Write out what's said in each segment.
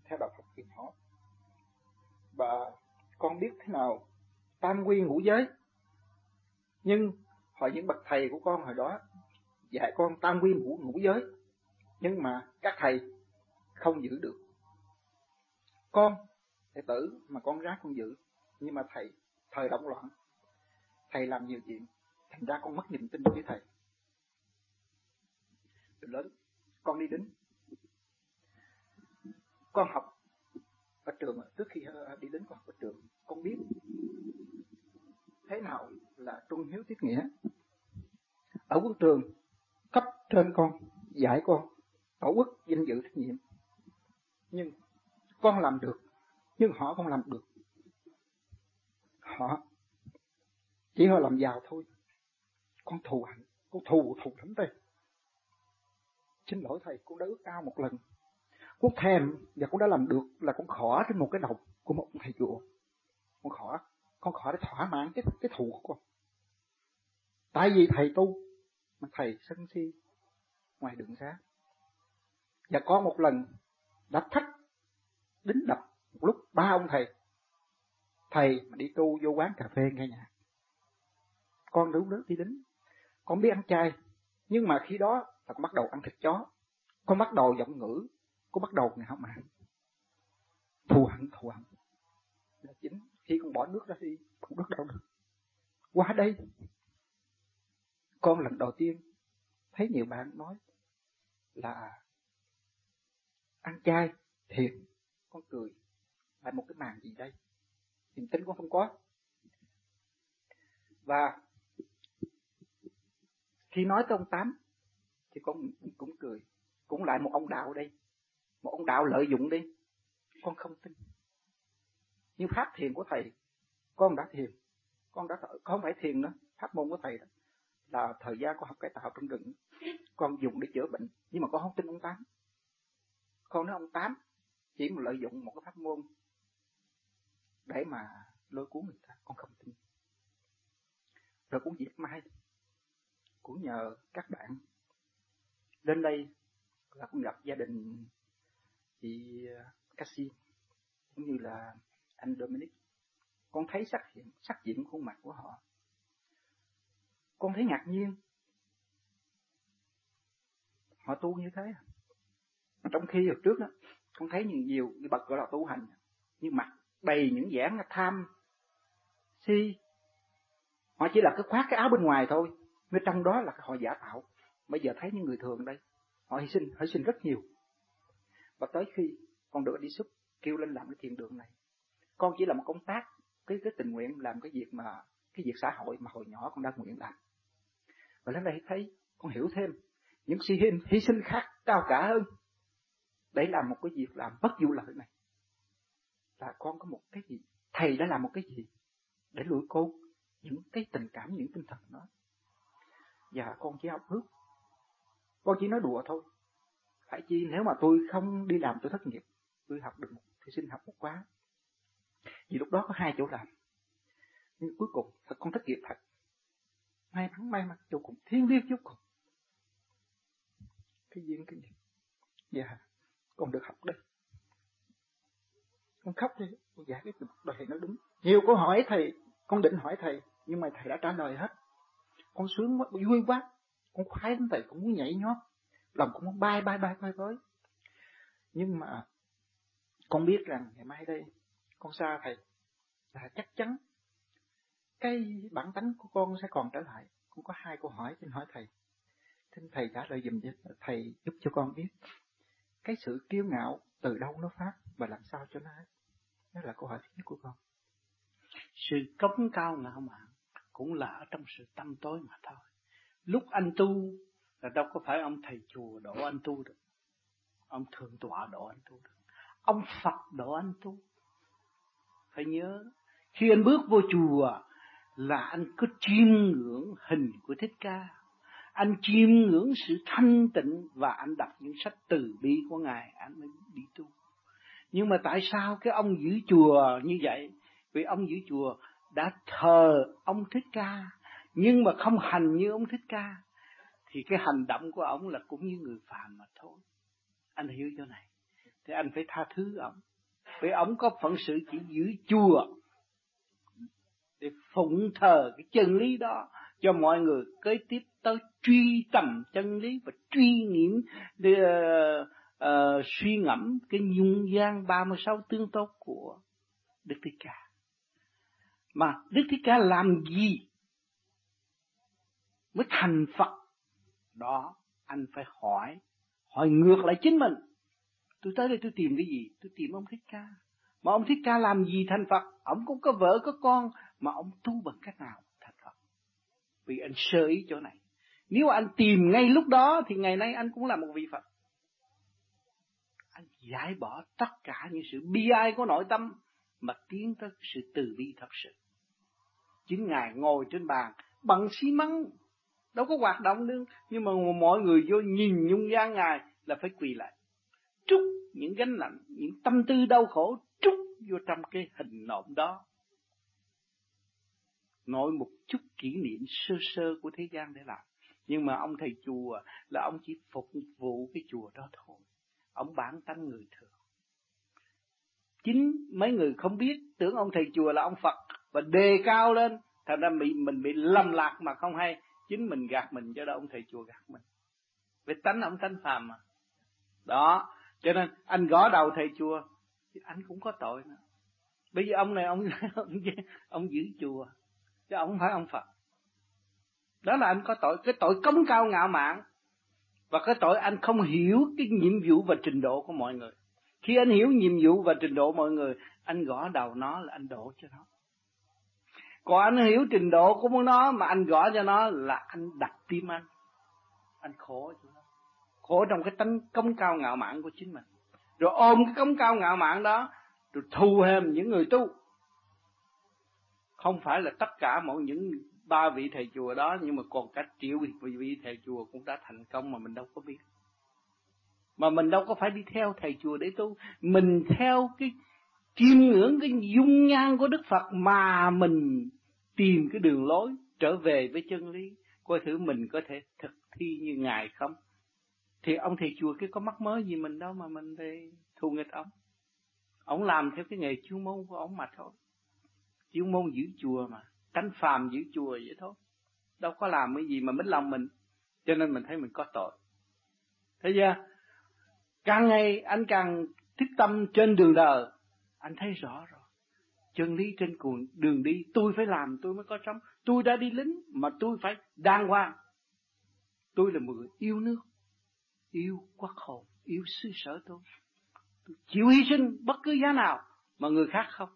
theo đạo Phật truyền họ. Và con biết thế nào tam quy ngũ giới. Nhưng hỏi những bậc thầy của con hồi đó dạy con tam quy ngũ giới, nhưng mà các thầy không giữ được. Con đệ tử mà con ráng con giữ, nhưng mà thầy thời động loạn, thầy làm nhiều chuyện, thành ra con mất niềm tin với thầy. Từ lớn con đi đến, con học ở trường, trước khi đi đến con học ở trường, con biết thế nào là trung hiếu tiết nghĩa. Ở quân trường, cấp trên con dạy con tổ quốc danh dự trách nhiệm, nhưng con làm được, nhưng họ không làm được. Họ chỉ họ làm giàu thôi. Con thù hận, con thù lắm đây. Xin lỗi thầy, con đã ước ao một lần, con thèm và con đã làm được là con khỏ trên một cái đầu của một thầy chùa. Con khỏ để thỏa mãn cái thù của con. Tại vì thầy tu mà thầy sân si ngoài đường xá. Và có một lần đã thách đính đập một lúc 3 ông thầy mà đi tu vô quán cà phê nghe nhạc. Con đúng đó đi đính. Con biết ăn chay, nhưng mà khi đó là con bắt đầu ăn thịt chó, con bắt đầu giọng ngữ, con bắt đầu ngạo mạn, thù hận là chính. Khi con bỏ nước ra đi, con nước đâu được. Qua đây con lần đầu tiên thấy nhiều bạn nói là ăn chay thiệt, con cười lại một cái màn gì đây, niềm tin con không có. Và khi nói tới ông Tám thì con cũng cười, cũng lại một ông đạo đây, một ông đạo lợi dụng đi, con không tin. Nhưng pháp thiền của thầy, con đã thiền, không phải thiền nữa, pháp môn của thầy đó là thời gian con học cải tạo trong rừng, con dùng để chữa bệnh, nhưng mà con không tin ông Tám. Con nói ông Tám chỉ mà lợi dụng một cái pháp môn để mà lôi cuốn người ta, con không tin. Rồi cũng dịp mai cũng nhờ các bạn lên đây là cũng gặp gia đình chị Cassie cũng như là anh Dominic. Con thấy sắc diện khuôn mặt của họ, con thấy ngạc nhiên. Họ tu như thế. Trong khi hồi trước đó con thấy nhiều người bậc gọi là tu hành, nhưng mặt đầy những vẻ tham si. Họ chỉ là cái khoác cái áo bên ngoài thôi, bên trong đó là họ giả tạo. Bây giờ thấy những người thường đây, họ hy sinh rất nhiều. Và tới khi con được đi xúc kêu lên làm cái thiền đường này, con chỉ là một công tác, cái tình nguyện làm cái việc xã hội mà hồi nhỏ con đã nguyện làm. Và đến đây thấy con hiểu thêm những hy sinh khác cao cả hơn để làm một cái việc làm bất vụ lợi này. Là con có một cái gì, thầy đã làm một cái gì để nuôi con, những cái tình cảm, những tinh thần đó. Và con chỉ học ước, con chỉ nói đùa thôi. Phải chi nếu mà tôi không đi làm tôi thất nghiệp, tôi xin học một khóa. Vì lúc đó có 2 chỗ làm, nhưng cuối cùng con thất nghiệp thật. May mắn vô cùng, thiên liêng vô cùng. Cái gì? Dạ, con được học đây. Con khóc đi, con giải cái đời nó đúng. Nhiều câu hỏi thầy, con định hỏi thầy, nhưng mà thầy đã trả lời hết. Con sướng quá, vui quá, con khoái lắm thầy, con muốn nhảy nhót, lòng con muốn bay tới. Nhưng mà con biết rằng ngày mai đây con xa thầy là chắc chắn cái bản tánh của con sẽ còn trở lại. Con có 2 câu hỏi xin hỏi thầy. Xin thầy trả lời giùm, thầy giúp cho con biết cái sự kiêu ngạo từ đâu nó phát và làm sao cho nó hết. Đó là câu hỏi thứ nhất của con. Sự cống cao ngạo mạn cũng là ở trong sự tâm tối mà thôi. Lúc anh tu là đâu có phải ông thầy chùa độ anh tu được, ông thượng tọa độ anh tu được, ông Phật độ anh tu. Phải nhớ, khi anh bước vô chùa là anh có chiêm ngưỡng hình của Thích Ca, anh chiêm ngưỡng sự thanh tịnh và anh đọc những sách từ bi của Ngài, anh mới đi tu. Nhưng mà tại sao cái ông giữ chùa như vậy? Vì ông giữ chùa đã thờ ông Thích Ca, nhưng mà không hành như ông Thích Ca, thì cái hành động của ông là cũng như người phàm mà thôi. Anh hiểu chỗ này. thì anh phải tha thứ ông. Vì ông có phận sự chỉ giữ chùa để phụng thờ cái chân lý đó cho mọi người kế tiếp tới truy tầm chân lý và truy nghiệm để suy ngẫm cái nhung gian 36 tướng tốt của Đức Thích Ca. Mà Đức Thích Ca làm gì mới thành Phật? Đó, anh phải hỏi ngược lại chính mình. Tôi tới đây tôi tìm cái gì? Tôi tìm ông Thích Ca. Mà ông Thích Ca làm gì thành Phật? Ông cũng có vợ có con, mà ông tu bằng cách nào thành Phật? Vì anh sơ ý chỗ này. Nếu anh tìm ngay lúc đó thì ngày nay anh cũng là một vị Phật. Anh giải bỏ tất cả những sự bi ai của nội tâm mà tiến tới sự từ bi thật sự. Chính Ngài ngồi trên bàn bằng xi măng, đâu có hoạt động nữa, nhưng mà mọi người vô nhìn nhung gian Ngài là phải quỳ lại, trút những gánh nặng, những tâm tư đau khổ trút vô trong cái hình nộm đó. Nói một chút kỷ niệm sơ sơ của thế gian để làm. Nhưng mà ông thầy chùa là ông chỉ phục vụ cái chùa đó thôi. Ông bản tánh người thường. Chính mấy người không biết, tưởng ông thầy chùa là ông Phật và đề cao lên, thành ra mình bị lầm lạc mà không hay. Chính mình gạt mình, cho đó ông thầy chùa gạt mình. Vì tánh ông tánh phàm mà. Đó, cho nên anh gõ đầu thầy chùa thì anh cũng có tội nữa. Bây giờ ông này ông giữ chùa, chứ ông không phải ông Phật. Đó là anh có tội, cái tội cống cao ngạo mạn, và cái tội anh không hiểu cái nhiệm vụ và trình độ của mọi người. Khi anh hiểu nhiệm vụ và trình độ mọi người, anh gõ đầu nó là anh đổ cho nó. Còn anh hiểu trình độ của nó mà anh gõ cho nó là anh đặt tim anh. Anh khổ cho nó. Khổ trong cái tánh cống cao ngạo mạn của chính mình. Rồi ôm cái cống cao ngạo mạn đó, rồi thù hèm những người tu. Không phải là tất cả mỗi những 3 vị thầy chùa đó, nhưng mà còn cả triệu vị thầy chùa cũng đã thành công mà mình đâu có biết. Mà mình đâu có phải đi theo thầy chùa để tu. Mình theo cái chiêm ngưỡng cái dung nhan của Đức Phật mà mình tìm cái đường lối trở về với chân lý. Coi thử mình có thể thực thi như Ngài không. Thì ông thầy chùa cái có mắc mớ gì mình đâu mà mình phải thù nghịch ông. Ông làm theo cái nghề chuyên môn của ông mà thôi. Chuyên môn giữ chùa mà, tánh phàm giữ chùa vậy thôi. Đâu có làm cái gì mà mít lòng mình. Cho nên mình thấy mình có tội. Thấy chưa? Càng ngày anh càng thích tâm trên đường đời, anh thấy rõ rồi. Chân lý trên cùng đường đi, tôi phải làm tôi mới có sống. Tôi đã đi lính mà tôi phải đàng hoàng. Tôi là một người yêu nước, yêu quốc hồn, yêu xứ sở tôi. Tôi chịu hy sinh bất cứ giá nào mà người khác không.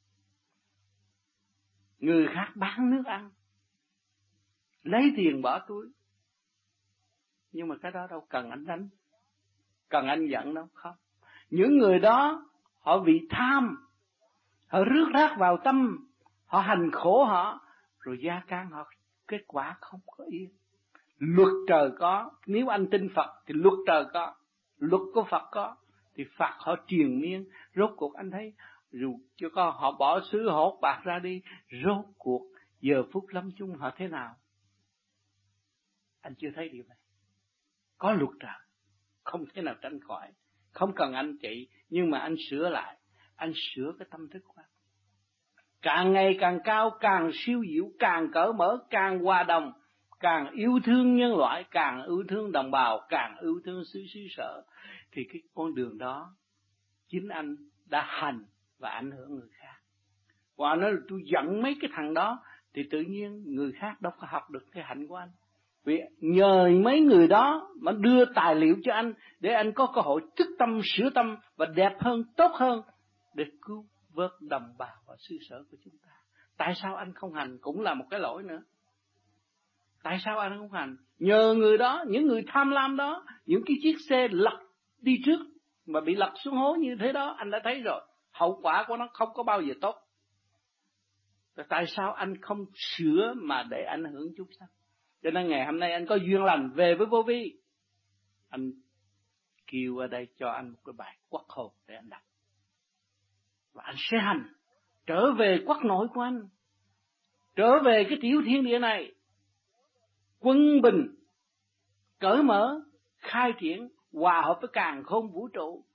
Người khác bán nước ăn, lấy tiền bỏ túi. Nhưng mà cái đó đâu cần anh đánh, cần anh giận đâu, không. Những người đó họ vì tham, họ rước rác vào tâm, họ hành khổ họ, rồi gia can họ, kết quả không có yên. Luật trời có, nếu anh tin Phật thì luật trời có, luật của Phật có, thì Phật họ triền miên. Rốt cuộc anh thấy, dù cho có họ bỏ xứ hốt bạc ra đi, rốt cuộc giờ phút lâm chung họ thế nào? Anh chưa thấy điều này. Có luật trời, không thể nào tránh khỏi. Không cần anh trị, nhưng mà anh sửa lại, anh sửa cái tâm thức của anh. Càng ngày càng cao, càng siêu diệu, càng cởi mở, càng hòa đồng, càng yêu thương nhân loại, càng yêu thương đồng bào, càng yêu thương xứ sở. Thì cái con đường đó, chính anh đã hành và ảnh hưởng người khác. Và anh nói là tôi giận mấy cái thằng đó, thì tự nhiên người khác đâu có học được cái hạnh của anh. Vì nhờ mấy người đó mà đưa tài liệu cho anh, để anh có cơ hội thức tâm, sửa tâm và đẹp hơn, tốt hơn, để cứu vớt đồng bào và xứ sở của chúng ta. Tại sao anh không hành cũng là một cái lỗi nữa. Tại sao anh không hành? Nhờ người đó, những người tham lam đó, những cái chiếc xe lật đi trước mà bị lật xuống hố như thế đó, anh đã thấy rồi. Hậu quả của nó không có bao giờ tốt. Tại sao anh không sửa mà để ảnh hưởng chúng sanh? Cho nên ngày hôm nay anh có duyên lành về với Vô Vi, anh kêu ở đây cho anh một cái bài quốc hồn để anh đọc. Và anh sẽ hành, trở về quốc nội của anh, trở về cái tiểu thiên địa này, quân bình, cởi mở, khai triển, hòa hợp với càn khôn vũ trụ.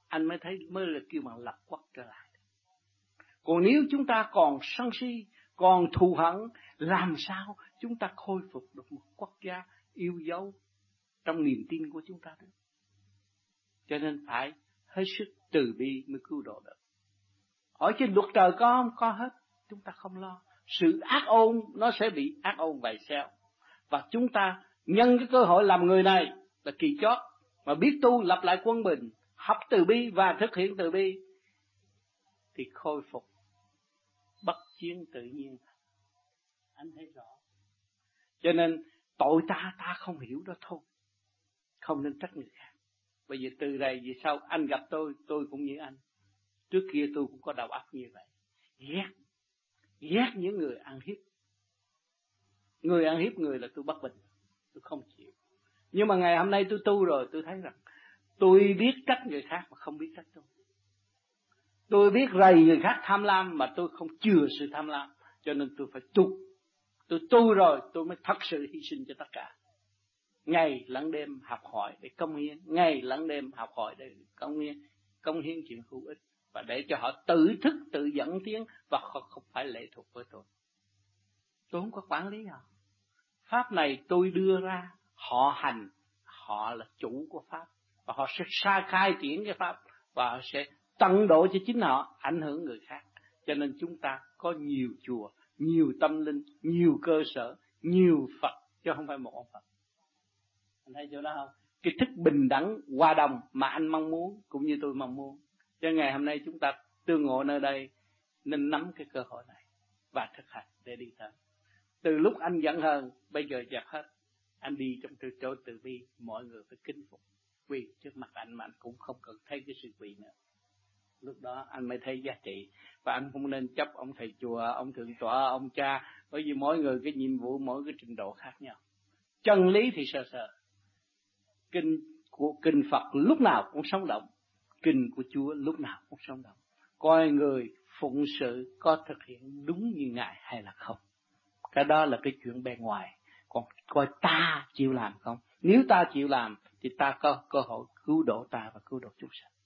anh mới thấy mới là kêu bằng lập quốc trở lại. Còn nếu chúng ta còn sân si, còn thù hận, làm sao chúng ta khôi phục được một quốc gia yêu dấu trong niềm tin của chúng ta được? Cho nên phải hết sức từ bi mới cứu độ được. Hỏi trên luật trời có không? Có hết. Chúng ta không lo. Sự ác ôn nó sẽ bị ác ôn vầy xeo. Và chúng ta nhân cái cơ hội làm người này là kỳ chót, mà biết tu lập lại quân bình, học từ bi và thực hiện từ bi, thì khôi phục bất chiến tự nhiên. Anh thấy rõ. Cho nên tội ta không hiểu đó thôi. Không nên trách người khác. Bây giờ từ đây về sau anh gặp tôi cũng như anh. Trước kia tôi cũng có đầu óc như vậy. Ghét những người ăn hiếp. Người ăn hiếp người là tôi bất bình. Tôi không chịu. Nhưng mà ngày hôm nay tôi tu rồi, tôi thấy rằng tôi biết trách người khác mà không biết trách tôi. Tôi biết rầy người khác tham lam mà tôi không chừa sự tham lam. Cho nên tôi phải tu. Tôi tu rồi tôi mới thật sự hy sinh cho tất cả. Ngày lẫn đêm học hỏi để công hiến. Ngày lẫn đêm học hỏi để công hiến chuyện hữu ích. Và để cho họ tự thức, tự dẫn tiến và không phải lệ thuộc với tôi. Tôi không có quản lý họ. Pháp này tôi đưa ra, họ hành, họ là chủ của Pháp. Và họ sẽ khai triển cái Pháp. Và họ sẽ tận độ cho chính họ, ảnh hưởng người khác. Cho nên chúng ta có nhiều chùa, nhiều tâm linh, nhiều cơ sở, nhiều Phật, chứ không phải một ông Phật. Anh thấy chỗ đó không? Cái thức bình đẳng, hòa đồng mà anh mong muốn, cũng như tôi mong muốn. Cho ngày hôm nay chúng ta tương ngộ nơi đây, nên nắm cái cơ hội này và thực hành để đi tới. Từ lúc anh giận hờn, bây giờ dẹp hết. Anh đi trong chỗ từ bi, mọi người phải kính phục, quỳ trước mặt anh mà anh cũng không cần thấy cái sự quỳ nữa. Lúc đó anh mới thấy giá trị. Và anh không nên chấp ông thầy chùa, ông thượng tọa, ông cha. Bởi vì mỗi người cái nhiệm vụ, mỗi cái trình độ khác nhau. Chân lý thì sơ sơ. Kinh Phật lúc nào cũng sống động. Kinh của Chúa lúc nào cũng sống động. Coi người phụng sự có thực hiện đúng như Ngài hay là không. Cái đó là cái chuyện bề ngoài. Còn coi ta chịu làm không. Nếu ta chịu làm thì ta có cơ hội cứu độ ta và cứu độ chúng sanh.